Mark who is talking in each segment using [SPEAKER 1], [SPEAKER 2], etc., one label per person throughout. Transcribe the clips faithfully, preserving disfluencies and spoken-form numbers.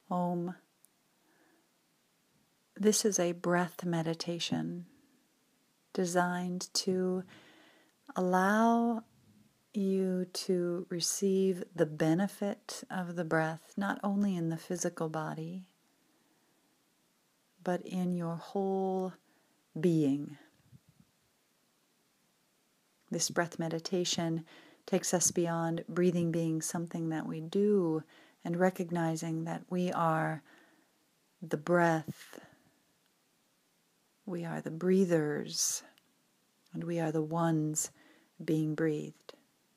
[SPEAKER 1] Om. This is a breath meditation designed to allow you to receive the benefit of the breath, not only in the physical body, but in your whole being. This breath meditation takes us beyond breathing being something that we do and recognizing that we are the breath, we are the breathers, and we are the ones being breathed.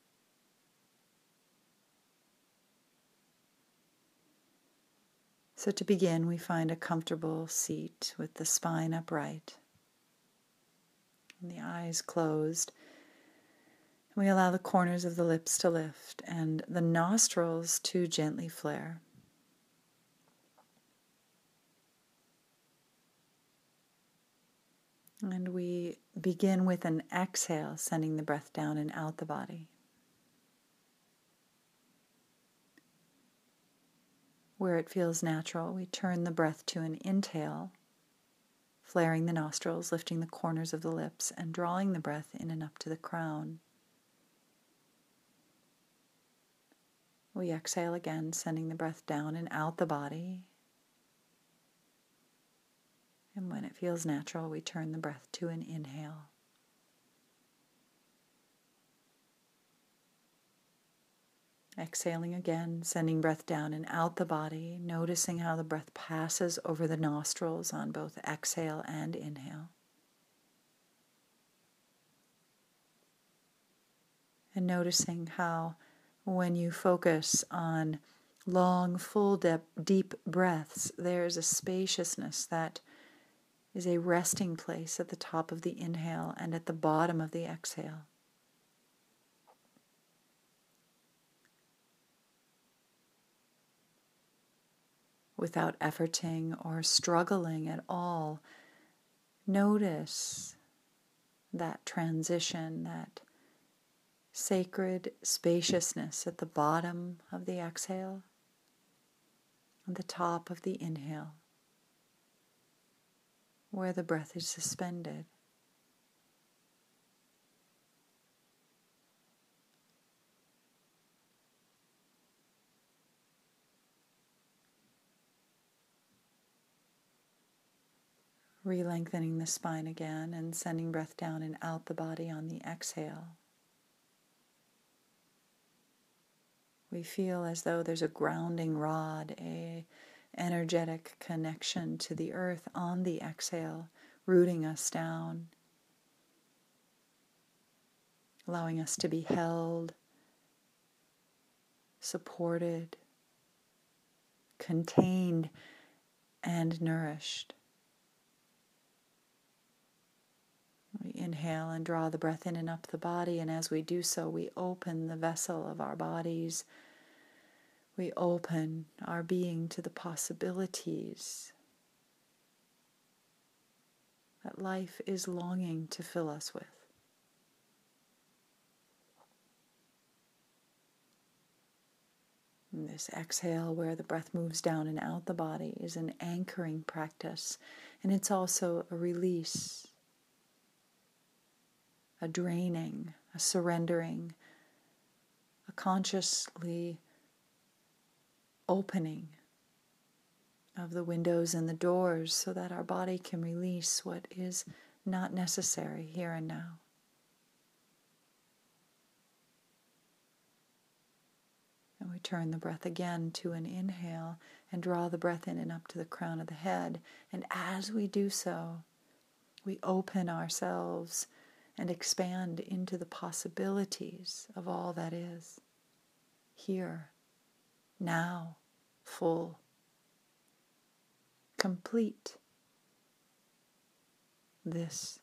[SPEAKER 1] So to begin, we find a comfortable seat with the spine upright and the eyes closed. We allow the corners of the lips to lift and the nostrils to gently flare. And we begin with an exhale, sending the breath down and out the body. Where it feels natural, we turn the breath to an inhale, flaring the nostrils, lifting the corners of the lips, and drawing the breath in and up to the crown. We exhale again, sending the breath down and out the body. And when it feels natural, we turn the breath to an inhale. Exhaling again, sending breath down and out the body, noticing how the breath passes over the nostrils on both exhale and inhale. And noticing how when you focus on long, full, de- deep breaths, there's a spaciousness that is a resting place at the top of the inhale and at the bottom of the exhale. Without efforting or struggling at all, notice that transition, that sacred spaciousness at the bottom of the exhale and the top of the inhale, where the breath is suspended. Re-lengthening the spine again and sending breath down and out the body on the exhale. We feel as though there's a grounding rod, a energetic connection to the earth on the exhale, rooting us down, allowing us to be held, supported, contained, and nourished. We inhale and draw the breath in and up the body, and as we do so, we open the vessel of our bodies. We open our being to the possibilities that life is longing to fill us with. And this exhale, where the breath moves down and out the body, is an anchoring practice, and it's also a release, a draining, a surrendering, a consciously opening of the windows and the doors so that our body can release what is not necessary here and now. And we turn the breath again to an inhale and draw the breath in and up to the crown of the head. And as we do so, we open ourselves and expand into the possibilities of all that is. Here, now, full, complete. This.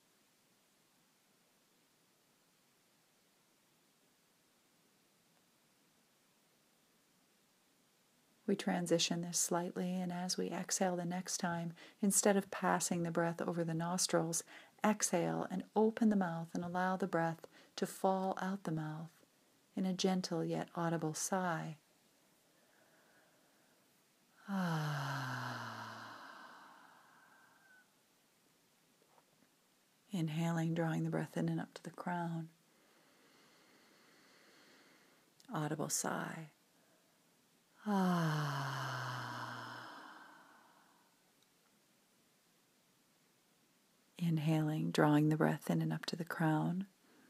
[SPEAKER 1] We transition this slightly, and as we exhale the next time, instead of passing the breath over the nostrils, exhale and open the mouth and allow the breath to fall out the mouth in a gentle yet audible sigh. Inhaling, drawing the breath in and up to the crown. Audible sigh. Inhaling, drawing the breath in and up to the crown.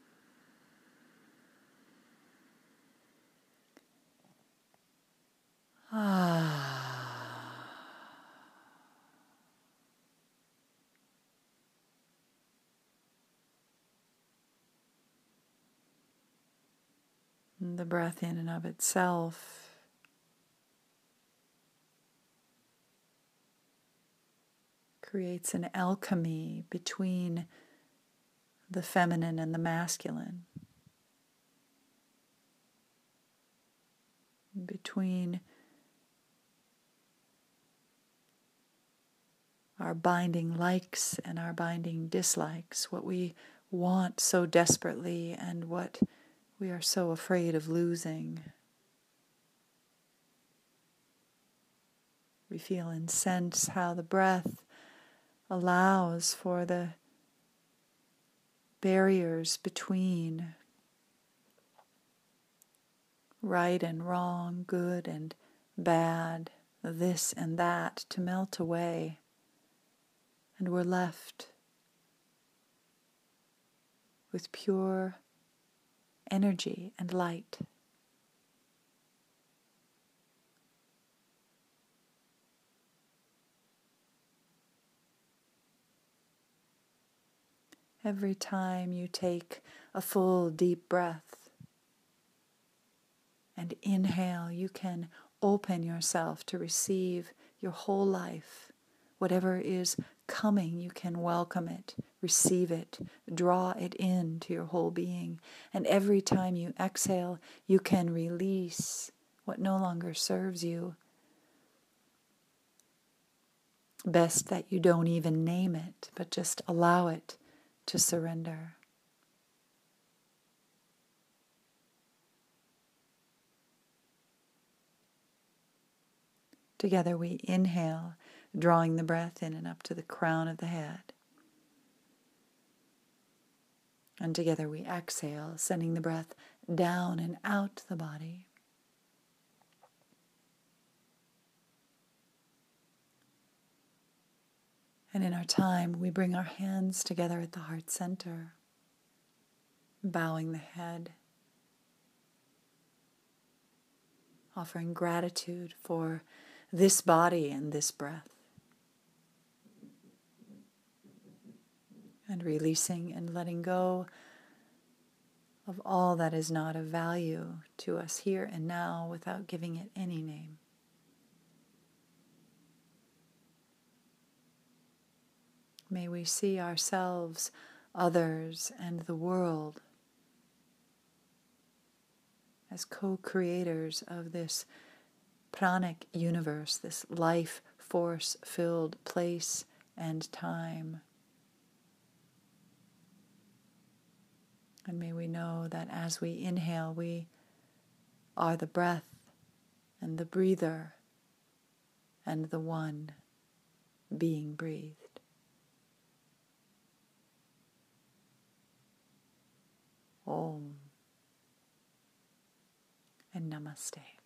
[SPEAKER 1] The breath in and of itself creates an alchemy between the feminine and the masculine, between our binding likes and our binding dislikes, what we want so desperately and what we are so afraid of losing. We feel and sense how the breath allows for the barriers between right and wrong, good and bad, this and that to melt away. And we're left with pure energy and light. Every time you take a full deep breath and inhale, you can open yourself to receive your whole life. Whatever is coming, you can welcome it, receive it, draw it into your whole being. And every time you exhale, you can release what no longer serves you. Best that you don't even name it, but just allow it to surrender. Together we inhale, drawing the breath in and up to the crown of the head. And together we exhale, sending the breath down and out the body. And in our time, we bring our hands together at the heart center, bowing the head, offering gratitude for this body and this breath, and releasing and letting go of all that is not of value to us here and now without giving it any name. May we see ourselves, others, and the world as co-creators of this pranic universe, this life force-filled place and time. And may we know that as we inhale, we are the breath and the breather and the one being breathed. Om and Namaste.